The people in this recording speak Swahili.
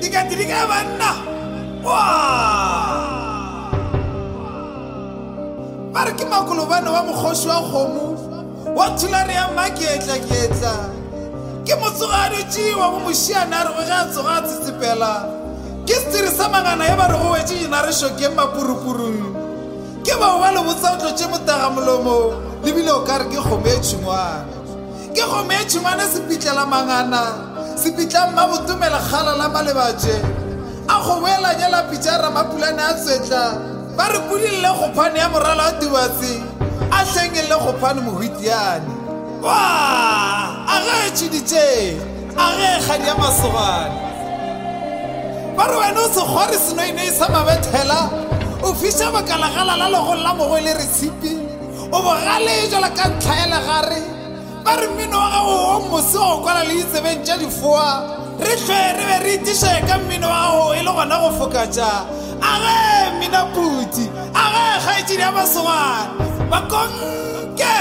Tika banna. Wow. Bare ke makolo bana wa mokgoshi wa kgomo. Wa thulare ya maketla ketla. Ke motsogadi tšiwa mo mošiana re go ga tsoga tsitsipela. Ke stirisa mangana ya ba re go wetse ina re shoke mapurupurung. Ke ba le botsa o tlotse motaga molomo le bile o ka re ke kgomo e tšhingwana. Ke kgomo e tšhingwana se pitlela mangana se pitla mmabotumela kgala la malebatše a go boela nyela pitšara mapulane a tswetla ba re pulile go phane ya morala wa tubatse a hlengele go phane mohwitiane wa a ge tšhiditše a ge kgadi ya masogane ba re wena o sekgware senoine e sa mabethela o fiša bakalagala la legolo la mogo le resipi o bogale jala ka ntlhaele gare ba re mmino wa gago o mose go kwala le itsebeng tša difoa re hlwe re be re itiše ka mmino wa gago e le gona go fokatša a ge minaputi a ge kgaetšedi ya masogane bakonke